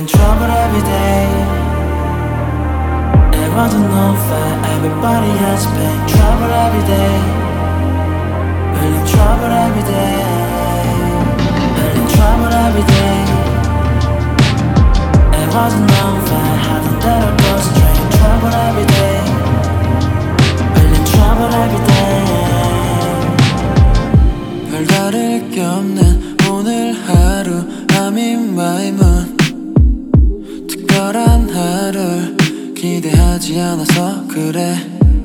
in trouble every day. Everyone's on fire, everybody has pain. Trouble every day. We're in trouble every day. We're in trouble every day. Everyone's on fire, 하던 대로 go straight. Trouble every day. We're in trouble every day. 별다를 게 없는 오늘 하루 I'm in my mood. 특별한 하루를 기대하지 않아서 그래.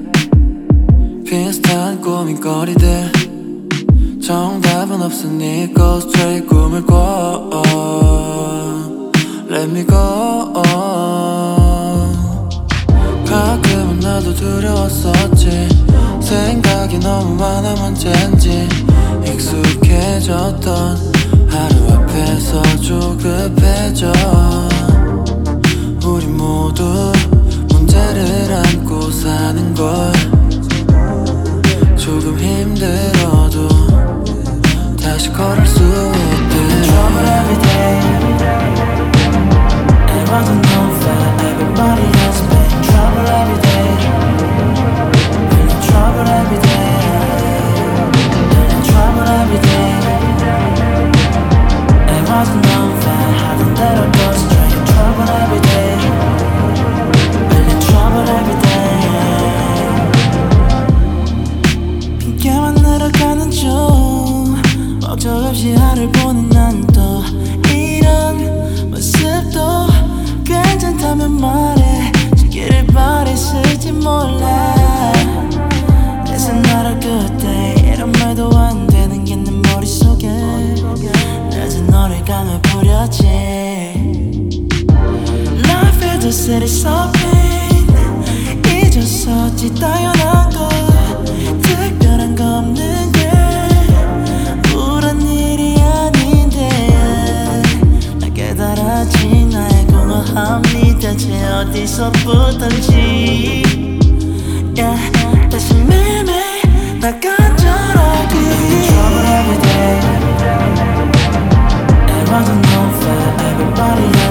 비슷한 고민거리들 정답은 없으니 go straight 꿈을 꿔 Let me go. 가끔은 나도 두려웠었지. 생각이 너무 많아 문제인지 익숙해졌던 하루 앞에서 조급해져. 우리 모두 문제를 안고 사는 걸. 조금 힘들어도 다시 걸을 수 없대. Trouble every day. Everyone's on fire, everybody has pain. Trouble every day. We're in trouble every day. We're in trouble every day. Everyone's on fire, 하던 대로 go straight. Trouble every day. We're in trouble every day. 핑계만 늘어가는 중 목적 없이 하루를 보는 난 또 이런 모습도 괜찮다면 말해 주기를 바랬을지 몰라. It's another good day. 이런 말도 안 되는 게 내 머릿속에 낮은 너를 감아 버렸지. Life is a city so pain. 잊었었지 당연한 거. 특별한 거 없는 게 우울한 일이 아닌데 나 깨달았지. 나의 공허함이 대체 어디서부턴지. Yeah, 다시 매일매일 나 간절하게. Trouble every day. Everyone's on fire, everybody